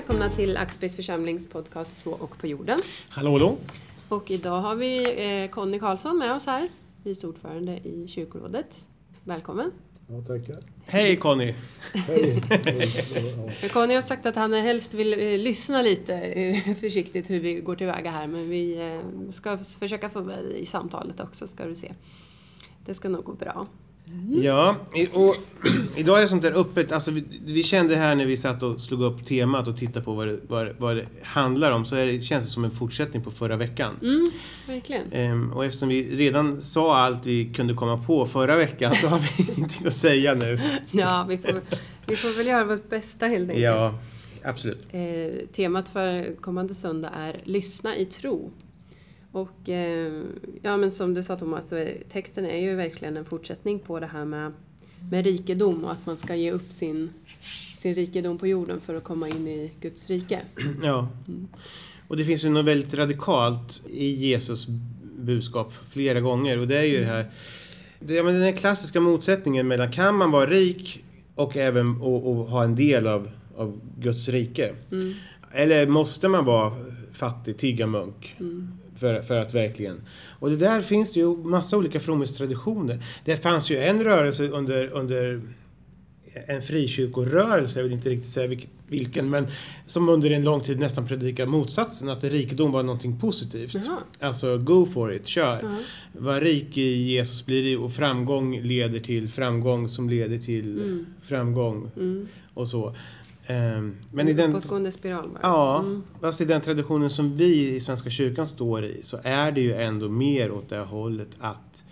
välkomna till Axbergs församlings podcast Så och på jorden. Hallå. Och idag har vi Conny Karlsson med oss här, vice ordförande i kyrkorådet. Välkommen. Ja, tackar. Hej Conny. Hej. Conny har sagt att han helst vill lyssna lite försiktigt hur vi går tillväga här. Men vi ska försöka få med i samtalet också, ska du se. Det ska nog gå bra. Ja, och idag är sånt där öppet. Alltså vi kände här när vi satt och slog upp temat och tittade på vad det handlar om, så känns det som en fortsättning på förra veckan. Verkligen. Och eftersom vi redan sa allt vi kunde komma på förra veckan så har vi ingenting att säga nu. Ja, vi får väl göra vårt bästa helt enkelt. Ja, absolut. Temat för kommande söndag är lyssna i tro. Och ja, men som du sa Thomas, så texten är ju verkligen en fortsättning på det här med rikedom och att man ska ge upp sin rikedom på jorden för att komma in i Guds rike. Ja, och det finns ju något väldigt radikalt i Jesus budskap flera gånger, och det är ju det här, men den klassiska motsättningen mellan kan man vara rik och även och ha en del av Guds rike, eller måste man vara fattig tiggarmunk för att verkligen. Och det där finns det ju massa olika fromhetstraditioner. Det fanns ju en rörelse under en frikyrkorörelse, jag vill inte riktigt säga vilken, men som under en lång tid nästan predikar motsatsen, att rikedom var någonting positivt. Jaha. Alltså go for it, kör. Jaha. Var rik i Jesus blir det, och framgång leder till framgång som leder till framgång och så. Men i den påtgående spiral bara. Ja, fast i den traditionen som vi i Svenska kyrkan står i, så är det ju ändå mer åt det hållet att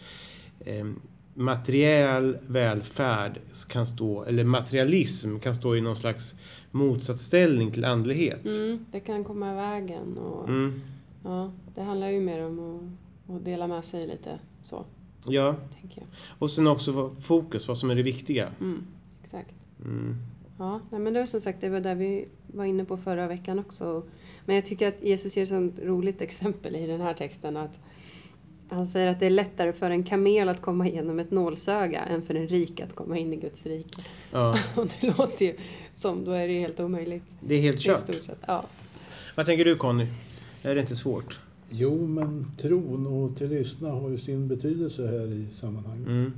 materiell välfärd kan stå, eller materialism kan stå i någon slags motsatsställning till andlighet. Det kan komma i vägen och ja, det handlar ju mer om att dela med sig lite så. Ja, tänker jag. Och sen också fokus, vad som är det viktiga. Exakt. Ja, men det var som sagt, det var där vi var inne på förra veckan också. Men jag tycker att Jesus ger ett sånt roligt exempel i den här texten, att han säger att det är lättare för en kamel att komma igenom ett nålsöga än för en rik att komma in i Guds rike. Ja. Och det låter ju som, då är det ju helt omöjligt. Det är helt kört. Ja. Vad tänker du Conny? Är det inte svårt? Jo, men tron och till lyssna har ju sin betydelse här i sammanhanget.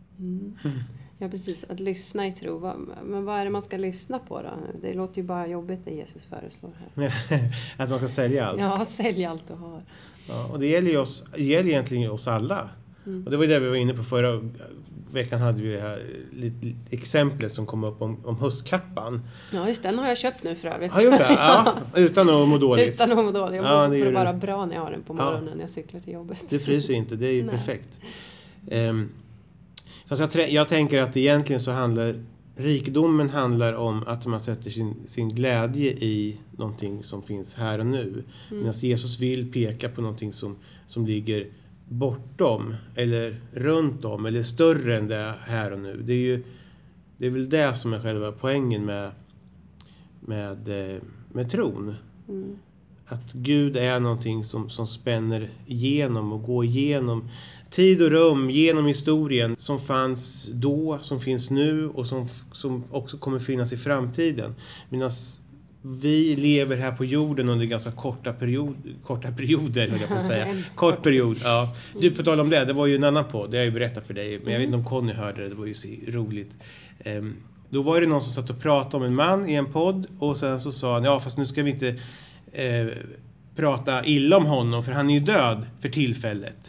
Ja, precis. Att lyssna i tro. Men vad är det man ska lyssna på då? Det låter ju bara jobbigt det Jesus föreslår här. Att man ska sälja allt. Ja, sälja allt du har. Ja, och det gäller ju egentligen oss alla. Och det var ju det vi var inne på förra veckan, hade vi det här exemplet som kom upp om höstkappan. Ja, just den har jag köpt nu för övrigt. Har du gjort det? Ja, utan att må dåligt. Utan att må dåligt. Ja, det är bara bra när jag har den på morgonen när jag cyklar till jobbet. Det fryser inte, det är ju perfekt. Fast jag tänker att egentligen så rikedomen handlar om att man sätter sin glädje i någonting som finns här och nu. Medan Jesus vill peka på någonting som ligger bortom eller runt om eller större än det här och nu. Det är väl det som är själva poängen med tron. Att Gud är någonting som spänner igenom och går igenom tid och rum, genom historien, som fanns då, som finns nu och som också kommer finnas i framtiden. Medan vi lever här på jorden under ganska korta perioder, höll jag på att säga. Kort period, ja. Du, på tal om det var ju en annan podd, det har jag ju berättat för dig, men jag vet inte om Conny hörde det var ju så roligt. Då var det någon som satt och pratade om en man i en podd, och sen så sa han, ja fast nu ska vi inte prata illa om honom, för han är ju död för tillfället.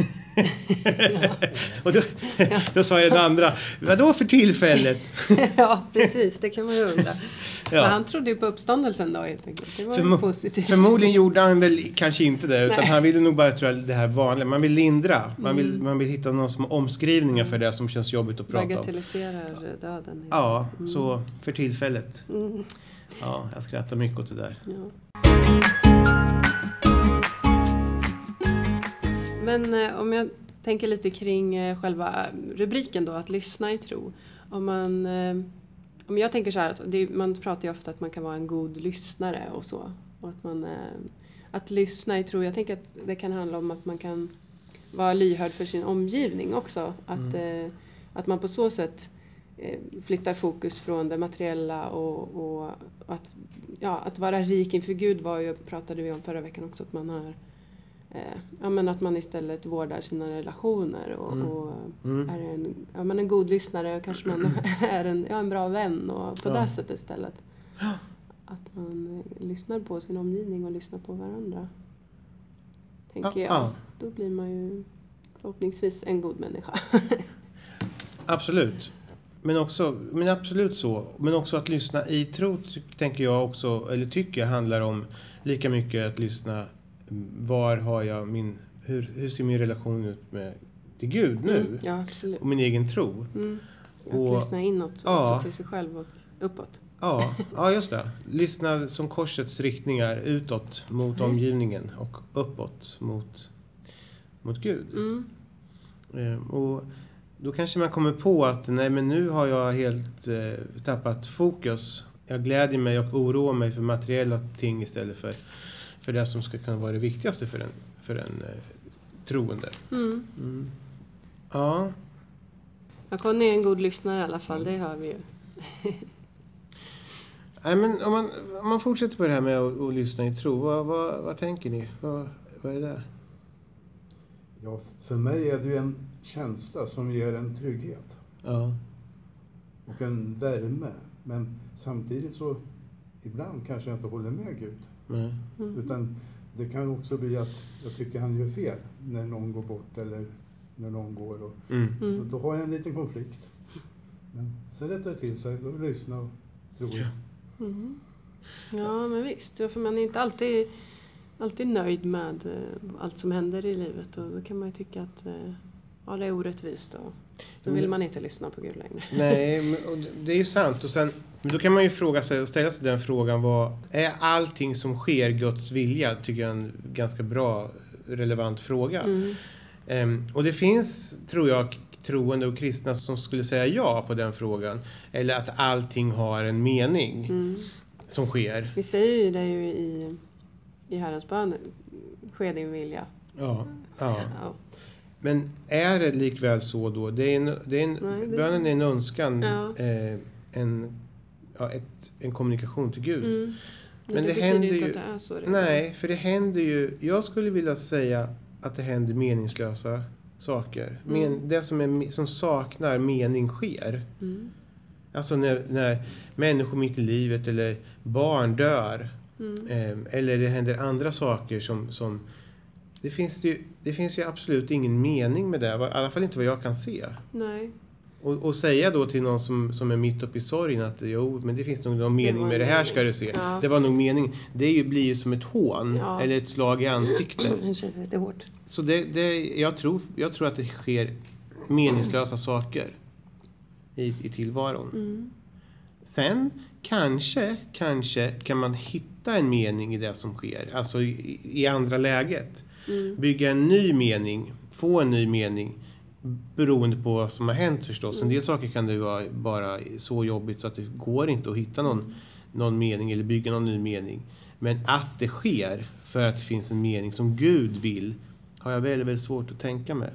Och då sa jag den andra, vadå för tillfället? Ja, precis, det kan man ju undra. Men han trodde ju på uppståndelsen då helt enkelt. Det var ju positivt. Förmodligen gjorde han väl kanske inte det, utan han ville nog bara tro det här vanliga. Man vill lindra, man vill hitta någon små omskrivningar för det som känns jobbigt att prata om. Bagatelliserar döden. Ja, så för tillfället. Ja, jag skrattar mycket åt det där. Ja. Men om jag tänker lite kring själva rubriken då, att lyssna i tro. Om jag tänker så här, man pratar ju ofta att man kan vara en god lyssnare och så. Och att lyssna i tro, jag tänker att det kan handla om att man kan vara lyhörd för sin omgivning också. Att man på så sätt flyttar fokus från det materiella och att att vara rik inför Gud pratade vi om förra veckan också, att man har men att man istället vårdar sina relationer och är en god lyssnare, och kanske man är en bra vän, och på det sättet istället. Att man lyssnar på sin omgivning och lyssnar på varandra. Tänker jag. Då blir man ju förhoppningsvis en god människa. Absolut. Men absolut så. Men också att lyssna i tro tänker jag också, eller tycker jag handlar om lika mycket att lyssna. Var har jag hur ser min relation ut till Gud nu? Ja, absolut. Och min egen tro. Att lyssna inåt också till sig själv och uppåt. Ja, just det. Lyssna som korsets riktningar utåt mot omgivningen och uppåt mot Gud. Och då kanske man kommer på att nej, men nu har jag helt tappat fokus. Jag glädjer mig och oroar mig för materiella ting istället för det som ska kunna vara det viktigaste för en troende. Ja. Conny är en god lyssnare i alla fall, det hör vi ju. Nej, men om man fortsätter på det här med att lyssna i tro, vad tänker ni? Vad är det? Ja, för mig är det ju en känsla som ger en trygghet. Ja. Och en värme. Men samtidigt så ibland kanske jag inte håller med Gud. Nej. Utan det kan också bli att jag tycker han gör fel när någon går bort eller när någon går. Och då har jag en liten konflikt. Men så rättar det till sig, då lyssna och tro. Ja, men visst. För man är inte alltid nöjd med allt som händer i livet. Och då kan man ju tycka att det är orättvist. Och då vill man inte lyssna på Gud längre. Nej, men det är ju sant. Och sen, men då kan man ju ställa sig den frågan. Är allting som sker Guds vilja? Tycker jag är en ganska bra, relevant fråga. Och det finns, tror jag, troende och kristna som skulle säga ja på den frågan. Eller att allting har en mening som sker. Vi säger ju det ju i Herrens bön, ske din vilja. Ja. Men är det likväl så då? Bönen är en önskan, en kommunikation till Gud. Men det händer ju inte att det är så. Nej, för det händer ju, jag skulle vilja säga att det händer meningslösa saker. Det som saknar mening sker. Alltså när människor mitt i livet eller barn dör. Eller det händer andra saker som det finns ju absolut ingen mening med det. I alla fall inte vad jag kan se. Nej. Och säga då till någon som är mitt uppe i sorgen att men det finns nog någon mening med det här, ska du se. Det var nog mening. Det blir ju som ett hån eller ett slag i ansiktet. Det känns lite hårt. Så jag tror att det sker meningslösa saker i tillvaron. Sen kanske kan man hitta en mening i det som sker. Alltså i andra läget. Bygga en ny mening. Få en ny mening. Beroende på vad som har hänt förstås. En del saker kan det vara bara så jobbigt så att det går inte att hitta någon mening eller bygga någon ny mening. Men att det sker för att det finns en mening som Gud vill har jag väldigt, väldigt svårt att tänka mig.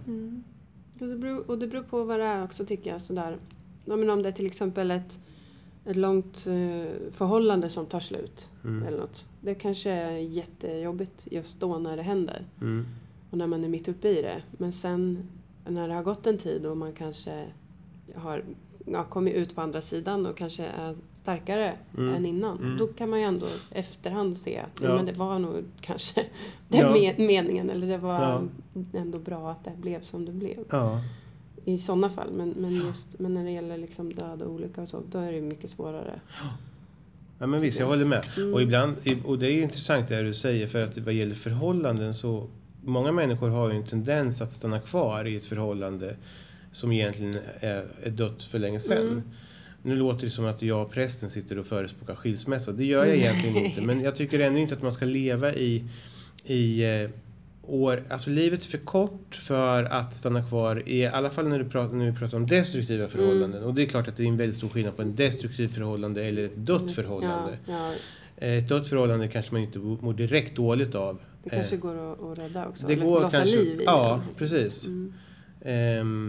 Och det beror på vad det är också, tycker jag. Sådär. Men om det är till exempel ett långt förhållande som tar slut eller något. Det kanske är jättejobbigt just då när det händer. Och när man är mitt uppe i det. Men sen när det har gått en tid och man kanske har kommit ut på andra sidan och kanske är starkare än innan. Då kan man ju ändå efterhand se att men det var nog kanske meningen. Eller det var ändå bra att det blev som det blev. I sådana fall. Men när det gäller liksom död och olycka och så, då är det mycket svårare. Ja, men visst, jag håller med. Och det är ju intressant det du säger, för att vad gäller förhållanden så många människor har ju en tendens att stanna kvar i ett förhållande som egentligen är dött för länge sedan. Nu låter det som att jag och prästen sitter och förespråkar skilsmässa. Det gör jag egentligen inte. Men jag tycker ändå inte att man ska leva i år. Alltså livet är för kort för att stanna kvar. I alla fall när vi pratar om destruktiva förhållanden. Och det är klart att det är en väldigt stor skillnad på en destruktiv förhållande eller ett dött förhållande. Ett dött förhållande kanske man inte mår direkt dåligt av. Det kanske går att rädda också. Det eller går kanske, liv i ja, precis.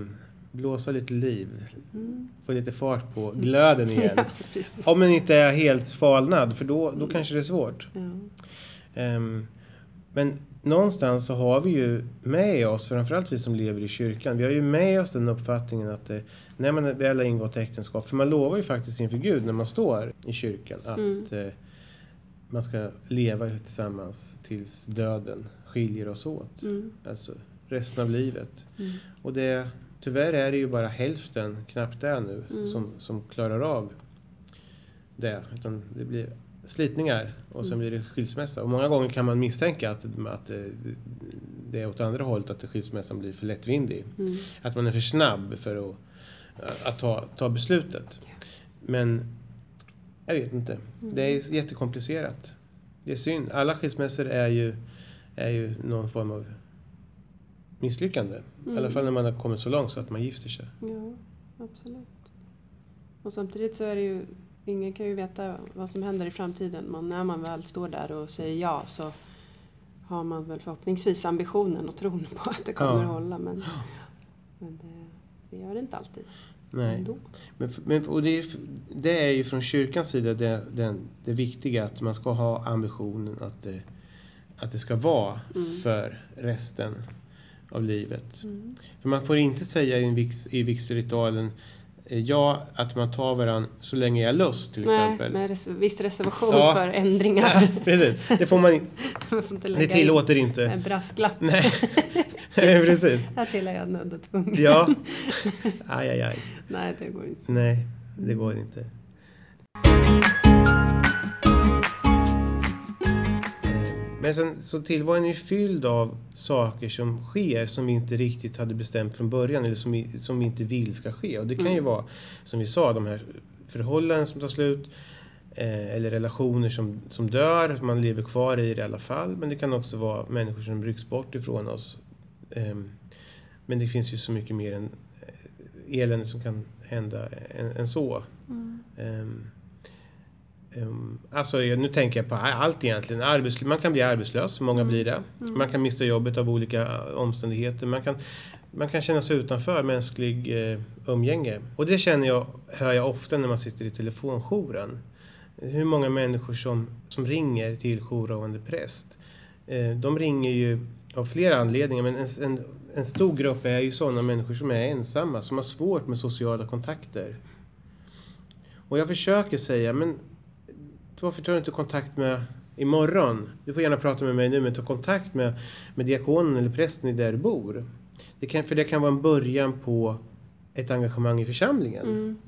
blåsa lite liv. Få lite fart på glöden igen. Ja, om den inte är helt svalnad, för då kanske det är svårt. Ja. Men någonstans så har vi ju med oss, framförallt vi som lever i kyrkan, vi har ju med oss den uppfattningen att när man väl har ingått äktenskap, för man lovar ju faktiskt inför Gud när man står i kyrkan att man ska leva tillsammans tills döden skiljer oss åt. Alltså resten av livet. Och tyvärr är det ju bara hälften, knappt det nu, som klarar av det. Utan det blir slitningar och sen blir det skilsmässa. Och många gånger kan man misstänka att det är åt andra hållet, att skilsmässan blir för lättvindig. Att man är för snabb för att ta beslutet. Men jag vet inte. Det är jättekomplicerat. Det är synd. Alla skilsmässor är ju någon form av misslyckande. I alla fall när man har kommit så långt så att man gifter sig. Ja, absolut. Och samtidigt så är det ju, ingen kan ju veta vad som händer i framtiden. Men när man väl står där och säger ja, så har man väl förhoppningsvis ambitionen och tron på att det kommer att hålla. Men det gör det inte alltid. Nej. Men och det är ju från kyrkans sida det viktiga, att man ska ha ambitionen att det ska vara för resten av livet. För man får inte säga i vigselritualen att man tar varandra så länge jag har lust, till exempel. Nej, med viss reservation för ändringar. Ja, precis. Det får man inte. Det tillåter inte. En brasklapp. Nej, precis. Här till är jag nödd och tvungen. Ja. Aj. Nej, det går inte. Nej, det går inte. Men sen, så tillvaron är ju fylld av saker som sker som vi inte riktigt hade bestämt från början, eller som vi inte vill ska ske. Och det kan ju vara, som vi sa, de här förhållanden som tar slut, eller relationer som dör, man lever kvar i det i alla fall. Men det kan också vara människor som rycks bort ifrån oss. Men det finns ju så mycket mer än elände som kan hända än så. Alltså nu tänker jag på allt egentligen. Man kan bli arbetslös, många blir det. Man kan mista jobbet av olika omständigheter. Man kan känna sig utanför mänsklig umgänge. Och det hör jag ofta när man sitter i telefonjouren. Hur många människor som ringer till jourhavande präst. De ringer ju av flera anledningar, men en stor grupp är ju sådana människor som är ensamma, som har svårt med sociala kontakter. Och jag försöker säga, men varför tar du inte kontakt med imorgon? Du får gärna prata med mig nu, men ta kontakt med diakonen eller prästen där du bor. För det kan vara en början på ett engagemang i församlingen.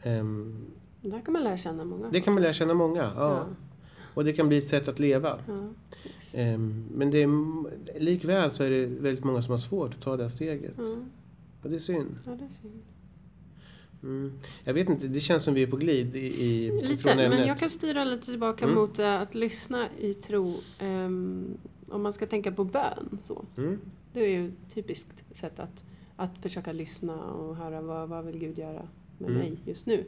Där kan man lära känna många. Det kan man lära känna många, ja. Och det kan bli ett sätt att leva. Ja. Men likväl så är det väldigt många som har svårt att ta det här steget. Och det är synd. Ja, det är synd. Jag vet inte, det känns som vi är på glid från ämnet. Men jag kan styra lite tillbaka mot att lyssna i tro. Om man ska tänka på bön så. Det är ju ett typiskt sätt att försöka lyssna och höra vad vill Gud göra med mig just nu.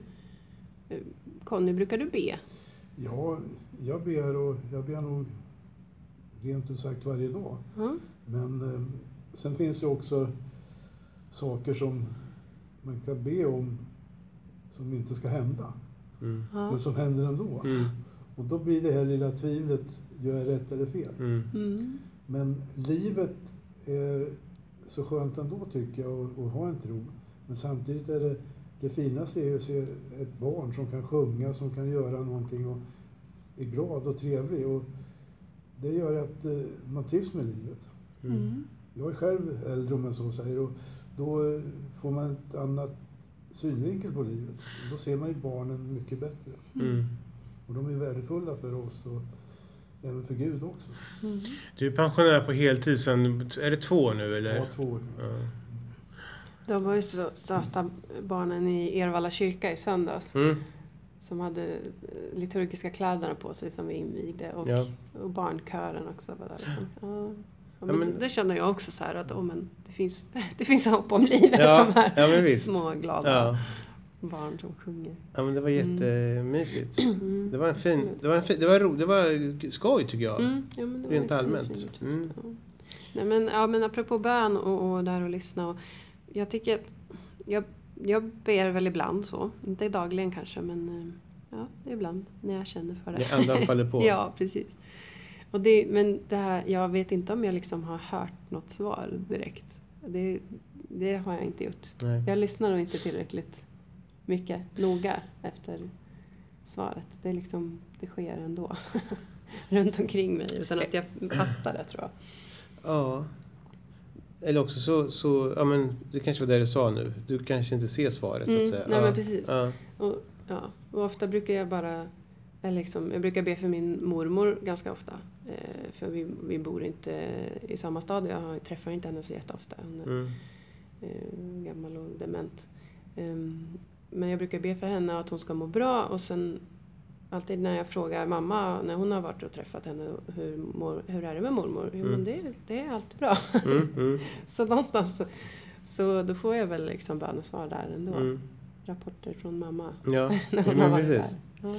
Conny, brukar du be? Ja, jag ber nog rent ut sagt varje dag. Men sen finns det också saker som man kan be om som inte ska hända. Men som händer ändå. Och då blir det här lilla tvivlet, gör jag rätt eller fel? Men livet är så skönt ändå, tycker jag, att ha en tro. Men samtidigt är det finaste är att se ett barn som kan sjunga, som kan göra någonting och är glad och trevlig. Och det gör att man trivs med livet. Jag är själv äldre, om man så säger, och då får man ett annat synvinkel på livet. Då ser man ju barnen mycket bättre. Och de är värdefulla för oss och även för Gud också. Du är pensionär på heltid sedan, är det 2 år nu eller? Ja, 2 år. Ja. De var ju så söta, barnen i Ervalla kyrka i söndags. Som hade liturgiska kläderna på sig som vi invigde. Och barnkören också var där. Men det känner jag också så här att det finns hopp om livet. De här små glada barn som sjunger. Ja, men det var jättemysigt. Det var skoj, tycker jag. Ja, men det rent var allmänt. Nej, men apropå bön och där och lyssna. Och jag tycker att jag ber väl ibland så. Inte dagligen kanske, men ja, ibland när jag känner för det. När andan faller på. Ja, precis. Men det här, jag vet inte om jag liksom har hört något svar direkt. Det har jag inte gjort. Nej. Jag lyssnar nog inte tillräckligt mycket noga efter svaret. Det sker ändå runt omkring mig utan att jag fattar det, tror jag. Ja. Eller också så ja, men det kanske var det du sa nu. Du kanske inte ser svaret så att säga. Nej, men precis. Ja. Och ofta brukar jag bara jag brukar be för min mormor ganska ofta. För vi bor inte i samma stad. Jag träffar inte henne så jätteofta. Hon är gammal och dement. Men jag brukar be för henne att hon ska må bra. Och sen alltid när jag frågar mamma, när hon har varit och träffat henne, hur är det med mormor? Jo, men det är alltid bra. Så någonstans så då får jag väl liksom bönesvar där ändå. Rapporter från mamma. Ja, när hon har varit precis. Där. Ja.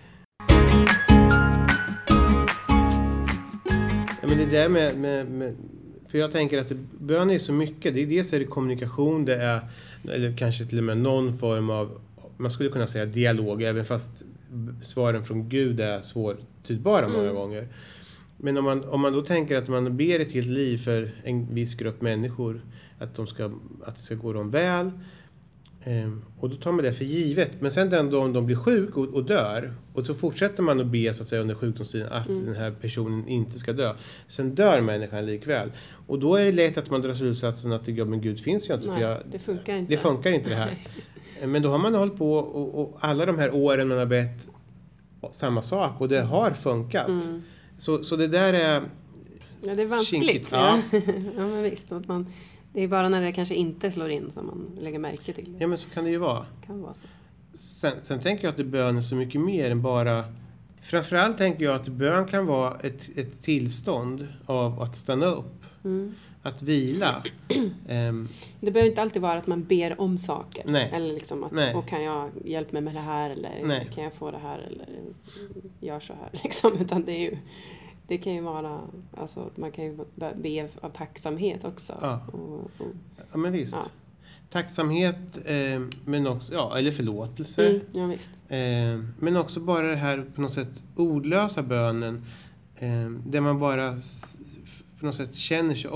Ja, men det där med för jag tänker att bön är så mycket. Det är dels är det kommunikation, det är eller kanske till och med någon form av, man skulle kunna säga dialog, även fast svaren från Gud är svårtydbara många gånger. Men om man då tänker att man ber ett helt liv för en viss grupp människor, att det ska gå dem väl, och då tar man det för givet. Men sen den då om de blir sjuk och dör, och så fortsätter man att be så att säga under sjukdomstiden att den här personen inte ska dö. Sen dör människan likväl. Och då är det lätt att man drar slutsatsen att men Gud finns ju inte. Nej, det funkar inte. Det funkar inte det här. Men då har man hållit på och alla de här åren man har bett samma sak och det har funkat. Så det där är... Ja, det är vanskligt. Ja. Ja, men visst. Det är bara när det kanske inte slår in som man lägger märke till det. Ja, men så kan det ju vara. Kan vara så. Sen tänker jag att bön är så mycket mer än bara... Framförallt tänker jag att bön kan vara ett tillstånd av att stanna upp. Att vila. Det behöver inte alltid vara att man ber om saker. Nej. Eller liksom att, och kan jag hjälpa mig med det här? Eller kan jag få det här? Eller gör så här. Liksom. Utan det kan ju vara, alltså man kan ju be av tacksamhet också. Ja, ja men visst. Ja. Tacksamhet, men också, eller förlåtelse. Ja, visst. Men också bara det här på något sätt ordlösa bönen. Där man bara på något sätt känner sig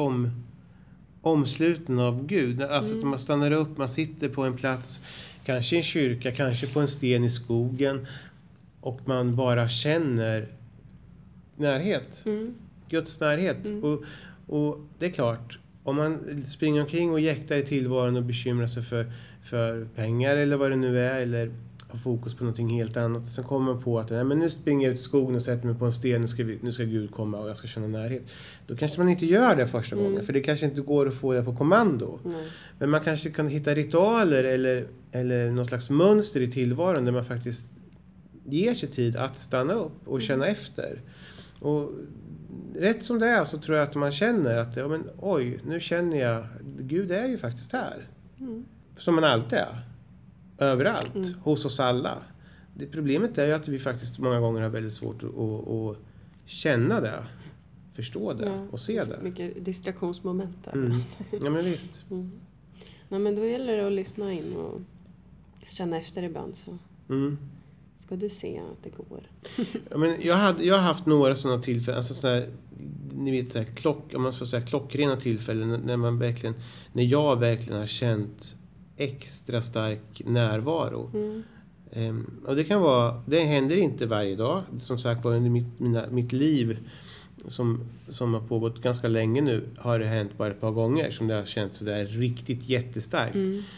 omsluten av Gud. Alltså att man stannar upp, man sitter på en plats, kanske i en kyrka, kanske på en sten i skogen. Och man bara känner närhet. Guds närhet. Och det är klart, om man springer omkring och jäktar i tillvaron och bekymrar sig för pengar eller vad det nu är, eller har fokus på någonting helt annat. Sen kommer man på att men nu springer jag ut i skogen och sätter mig på en sten, nu ska Gud komma och jag ska känna närhet. Då kanske man inte gör det första gången, för det kanske inte går att få det på kommando. Men man kanske kan hitta ritualer eller någon slags mönster i tillvaron där man faktiskt ger sig tid att stanna upp och känna efter. Och rätt som det är så tror jag att man känner att oj, nu känner jag Gud är ju faktiskt här. Som man alltid är. Överallt. Hos oss alla. Det problemet är ju att vi faktiskt många gånger har väldigt svårt att känna det. Förstå det och se det. Mycket distraktionsmoment där. Ja, men visst. Nej, men då gäller det att lyssna in och känna efter ibland så. Ska du se att det går. Ja, men jag har haft några sådana tillfällen, alltså sådana, ni vet, så här, om man får säga klockrena tillfällen när jag verkligen har känt extra stark närvaro. Och det händer inte varje dag. Som sagt var, under mitt liv som har pågått ganska länge nu har det hänt bara ett par gånger som det har känts så där riktigt jättestarkt.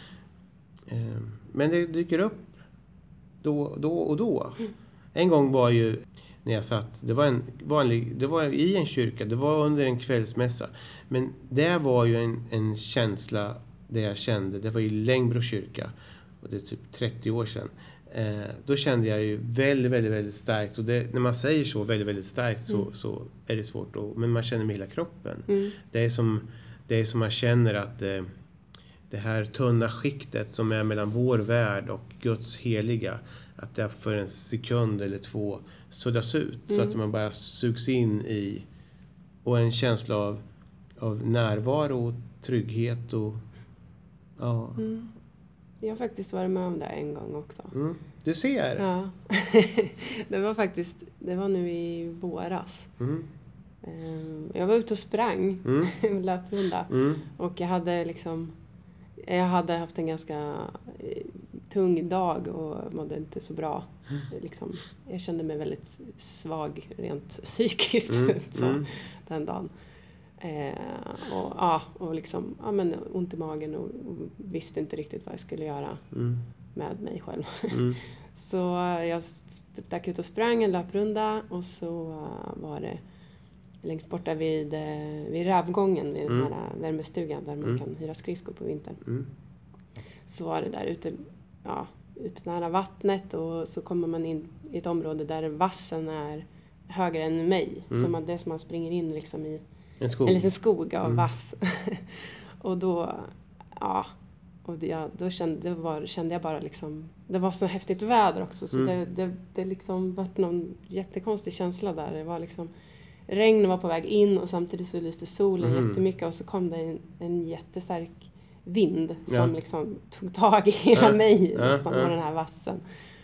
Men det dyker upp då och då. En gång var ju när jag satt, det var i en kyrka, det var under en kvällsmässa, men det var ju en känsla det jag kände, det var i Längbro kyrka och det är typ 30 år sedan. Då kände jag ju väldigt, väldigt, väldigt starkt, och när man säger så väldigt, väldigt starkt så är det svårt men man känner med hela kroppen. Det är som man känner att det här tunna skiktet som är mellan vår värld och Guds heliga, att det för en sekund eller två suddas ut så att man bara sugs in i, och en känsla av närvaro och trygghet och Jag har faktiskt varit med om det en gång också. Du ser. Ja. Det var nu i våras. Jag var ute och sprang en löprunda. Och jag hade haft en ganska tung dag och mådde inte så bra. Jag kände mig väldigt svag rent psykiskt den dagen. Men ont i magen och visste inte riktigt vad jag skulle göra med mig själv. Så jag stack ut och sprang en löprunda och så var det längst borta vid Rävgången, vid den här värmestugan där man kan hyra skridskor på vintern. Så var det där ute nära vattnet, och så kommer man in i ett område där vassen är högre än mig. Så det är som man springer in liksom i en liten skog av vass. Och då kände jag bara liksom, det var så häftigt väder också, så det liksom var någon jättekonstig känsla där. Det var liksom, regn var på väg in och samtidigt så lyste solen jättemycket, och så kom det en jättestark vind som liksom tog tag i hela mig nästan med den här vassen.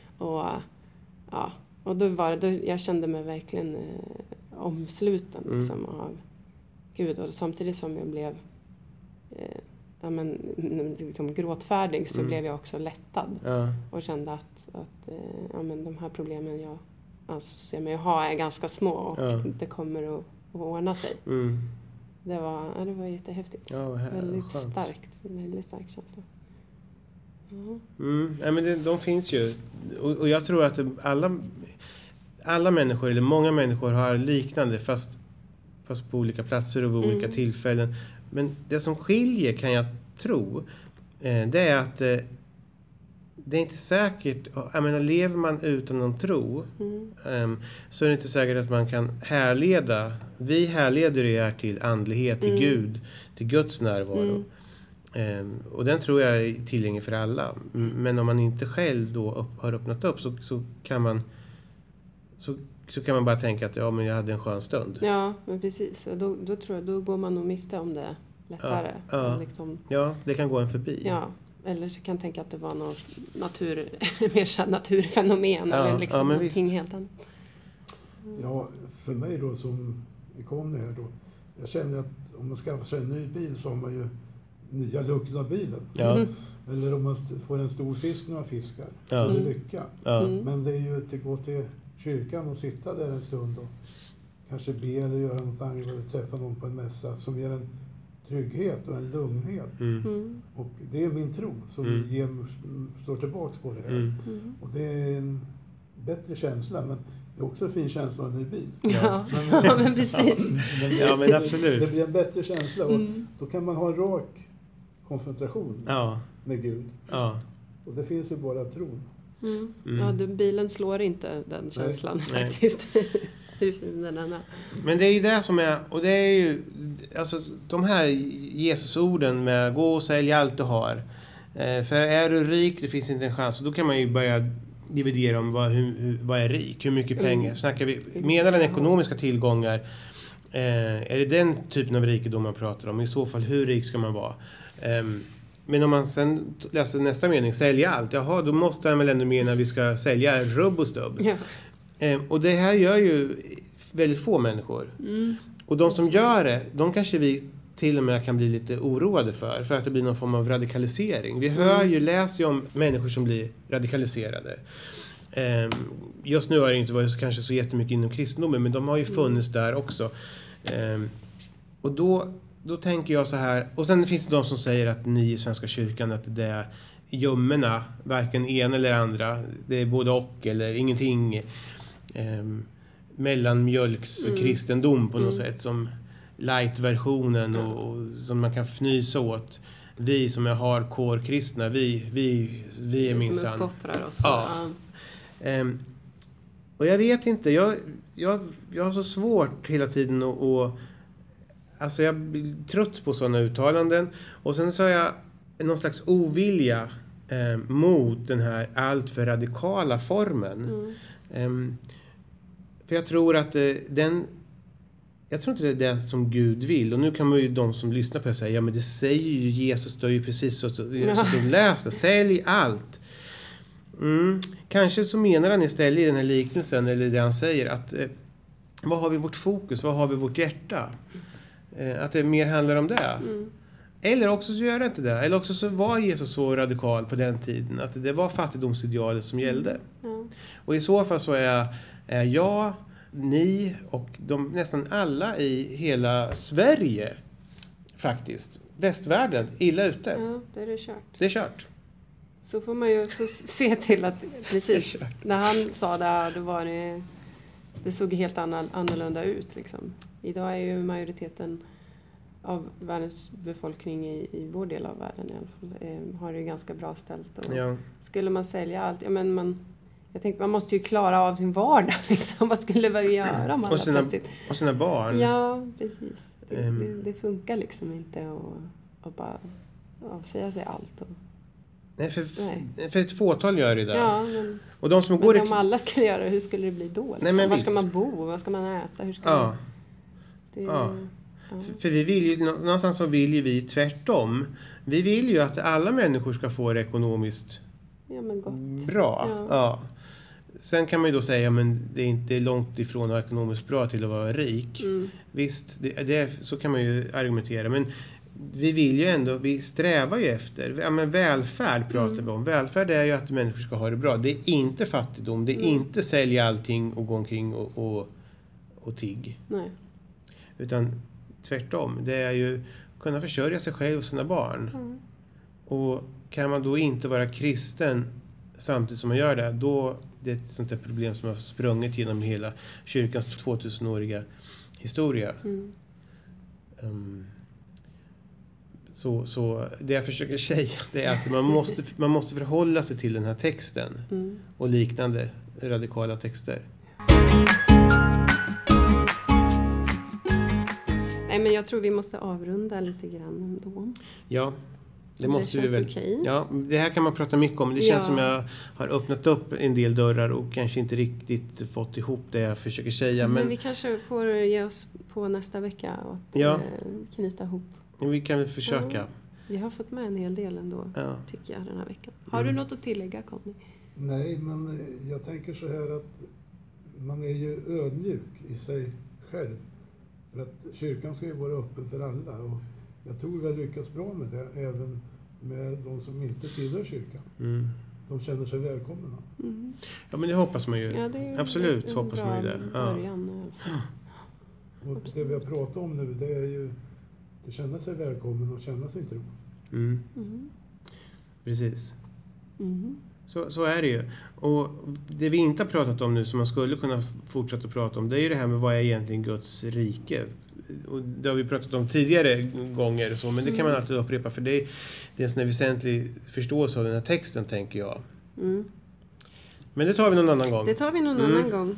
Och då jag kände mig verkligen omsluten liksom av Gud, och samtidigt som jag blev liksom gråtfärdig, så blev jag också lättad och kände att de här problemen jag anser mig ha är ganska små, och det kommer att ordna sig. Det var jättehäftigt. Väldigt stark känsla. Ja, men de finns ju, och jag tror att alla människor, eller många människor, har liknande fast på olika platser och vid olika tillfällen. Men det som skiljer, kan jag tro, det är att det är inte säkert, jag menar, lever man utan någon tro så är det inte säkert att man kan vi härleder det här till andlighet, till Gud, till Guds närvaro. Och den tror jag är tillgänglig för alla. Men om man inte själv då har öppnat upp, så kan man bara tänka att men jag hade en skön stund. Ja, men precis. Då tror jag, då går man nog miste om det lättare. Ja, det kan gå en förbi. Ja, eller så kan jag tänka att det var något mer naturfenomen eller liksom någonting helt annat. Ja, för mig då som ikon här då, jag känner att om man skaffar sig en ny bil så har man ju nya lukten av bilen. Eller om man får en stor fisk när man fiskar, så är det lycka. Men det är ju att gå till kyrkan och sitta där en stund och kanske be eller göra något annat, eller träffa någon på en mässa som ger en trygghet och en lugnhet. Och det är min tro som står tillbaks på det här. Och det är en bättre känsla, men det är också en fin känsla av en ny bil. Men precis. Men absolut. Det blir en bättre känsla, och då kan man ha en rak konfrontation med Gud. Och det finns ju bara tron. Bilen slår inte den känslan faktiskt. Men det är ju det som är, och det är ju alltså de här Jesusorden med gå och sälja allt du har. För är du rik, det finns inte en chans. Och då kan man ju börja dividera om vad är rik, hur mycket pengar snackar vi. Menar den ekonomiska tillgångar, är det den typen av rikedom man pratar om? I så fall, hur rik ska man vara? Men om man sen läser nästa mening, sälja allt, då måste han väl ändå mena att vi ska sälja rubb och stubb. Och det här gör ju väldigt få människor. Och de som gör det, de kanske vi till och med kan bli lite oroade för att det blir någon form av radikalisering. Vi läser ju om människor som blir radikaliserade. Just nu har det inte varit kanske så jättemycket inom kristendomen, men de har ju funnits där också. Och då tänker jag så här, och sen finns det de som säger att ni i Svenska kyrkan, att det är gömmorna, varken en eller andra, det är både och eller ingenting, mellanmjölks kristendom på något sätt, som light-versionen och som man kan fnysa åt. Vi som är hardcore kristna, vi är minsann. Som uppoffrar oss. Och jag vet inte, jag har så svårt hela tiden alltså jag blir trött på sådana uttalanden. Och sen så har jag någon slags ovilja mot den här allt för radikala formen. För jag tror att jag tror inte det är det som Gud vill. Och nu kan man ju de som lyssnar på det säga, ja men det säger ju Jesus, det är ju precis så att de läser. Sälj allt. Kanske så menar han istället i den här liknelsen, eller det han säger, att vad har vi vårt fokus, vad har vi vårt hjärta? Att det mer handlar om det. Eller också så gör det inte det. Eller också så var Jesus så radikal på den tiden att det var fattigdomsidealet som gällde. Och i så fall så är jag, ni och nästan alla i hela Sverige faktiskt, västvärlden, illa ute. Ja, det är kört. Det är kört. Så får man ju också se till att, precis, när han sa det här, då var det såg helt annorlunda ut liksom. Idag är ju majoriteten av världens befolkning i vår del av världen i alla fall, har det ju ganska bra ställt. Och skulle man sälja allt, jag tänkte man måste ju klara av sin vardag liksom. Vad skulle man göra om alla plötsligt? Och sina barn. Ja, precis. Det funkar liksom inte att bara avsäga sig allt. Nej, för ett fåtal gör det där. Ja, och de som går om alla skulle göra det, hur skulle det bli då? Liksom? Nej, men var ska man bo? Vad ska man äta? Hur ska För vi vill ju, någonstans så vill ju vi tvärtom. Vi vill ju att alla människor ska få det ekonomiskt bra. Ja. Sen kan man ju då säga, men det är inte långt ifrån att vara ekonomiskt bra till att vara rik. Visst, så kan man ju argumentera. Men vi vill ju ändå, vi strävar ju efter, men välfärd pratar vi om. Välfärd är ju att människor ska ha det bra. Det är inte fattigdom, det är inte sälja allting och gå omkring och tigg. Nej. Utan tvärtom, det är ju kunna försörja sig själv och sina barn. Och kan man då inte vara kristen samtidigt som man gör det, då det är ett sånt där problem som har sprungit genom hela kyrkans 2000-åriga historia. Så det jag försöker säga, det är att man måste förhålla sig till den här texten och liknande radikala texter. Nej, men jag tror vi måste avrunda lite grann ändå. Ja, det måste vi väl. Okay. Ja, det här kan man prata mycket om. Det känns som jag har öppnat upp en del dörrar och kanske inte riktigt fått ihop det jag försöker säga. Men vi kanske får ge oss på nästa vecka och knyta ihop. Vi kan väl försöka. Vi har fått med en hel del ändå, tycker jag, den här veckan. Har du något att tillägga, Conny? Nej, men jag tänker så här att man är ju ödmjuk i sig själv. För att kyrkan ska ju vara öppen för alla. Och jag tror vi har lyckats bra med det, även med de som inte tillhör kyrkan. De känner sig välkomna. Ja, men det hoppas man ju. Ja, det är absolut hoppas man ju det. Början. Och det vi har pratat om nu, det är ju att känna sig välkommen och känna sin tro. Precis. Så är det ju. Och det vi inte har pratat om nu som man skulle kunna fortsätta prata om, det är ju det här med vad är egentligen Guds rike. Och det har vi pratat om tidigare gånger och så, men det kan man alltid upprepa, för det är en sån här väsentlig förståelse av den här texten, tänker jag. Men det tar vi någon annan gång. Det tar vi någon annan gång.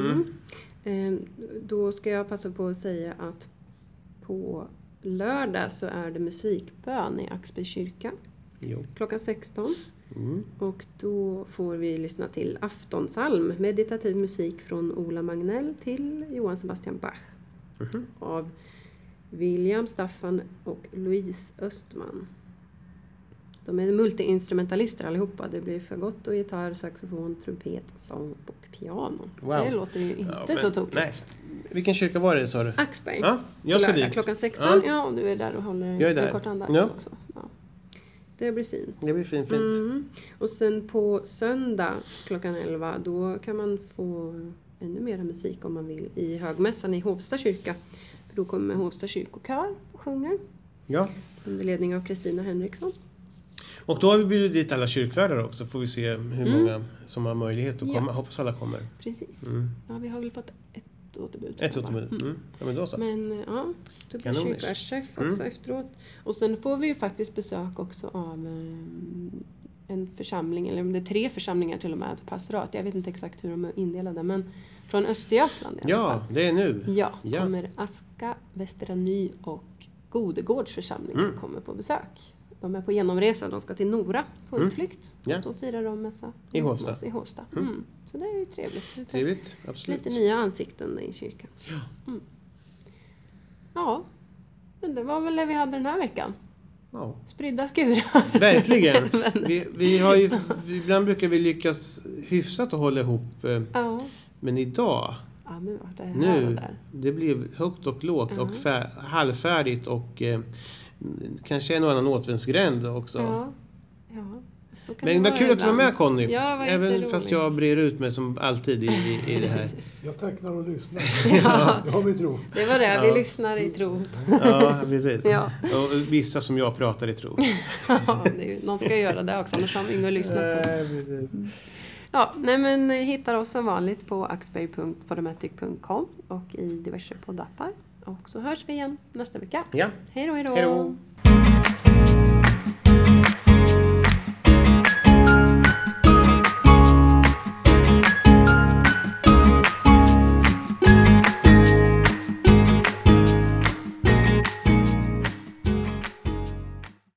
Då ska jag passa på att säga att på lördag så är det musikbön i Axbergs kyrka. Klockan 16. Och då får vi lyssna till aftonsalm, meditativ musik från Ola Magnell till Johann Sebastian Bach. Av William Staffan och Louise Östman. De är multiinstrumentalister allihopa. Det blir fagott och gitarr, saxofon, trumpet, sång och piano. Wow. Det låter ju inte så tokigt. Nej. Vilken kyrka var det, sa du? Axberg. Ja, jag ska dit. Klockan 16. Ja, du är där och håller en kort andakt också. Ja. Det blir fint. Det blir fint. Och sen på söndag klockan 11, då kan man få ännu mer musik om man vill i högmässan i Hovsta kyrka. För då kommer Hovsta kyrkokör och sjunger. Ja. Under ledning av Kristina Henriksson. Och då har vi bjudit dit alla kyrkvärdar också. Får vi se hur många som har möjlighet att komma. Hoppas alla kommer. Precis. Ja, vi har väl fått ett återbud. Ja, men då så. Men då blir kyrkvärdsträff också efteråt. Och sen får vi ju faktiskt besök också av en församling, eller om det är 3 församlingar till och med, ett pastorat. Jag vet inte exakt hur de är indelade, men från Östergötland i alla fall. Ja, det är nu. Ja, kommer Aska, Västra Ny och Godegårds församling kommer på besök. De är på genomresa, de ska till Nora på utflykt. Och då firar de mässa i Hovsta. Så det är ju trevligt. Trevligt, absolut. Lite nya ansikten i kyrkan. Ja. det var väl det vi hade den här veckan. Ja. Spridda skurar. Verkligen. Vi har ju, ibland brukar vi lyckas hyfsat att hålla ihop. Ja. Men idag, Nu var det här och där. det blev högt och lågt och halvfärdigt och kanske en och annan återvändsgränd också. Ja. Men vad kul att du var med, Conny. Ja, det var även fast jag brer ut mig som alltid i det här. Jag tacklar och lyssnar. Ja. Jag har min tro. Det var det, vi lyssnar i tro. Ja, precis. Ja. Och vissa som jag pratar i tro. Ja, någon ska göra det också, annars har vi ingen att lyssna på. Ja, nej men hittar oss som vanligt på axberg.podomatic.com och i diverse poddappar. Och så hörs vi igen nästa vecka. Ja. Hej då. Hej då.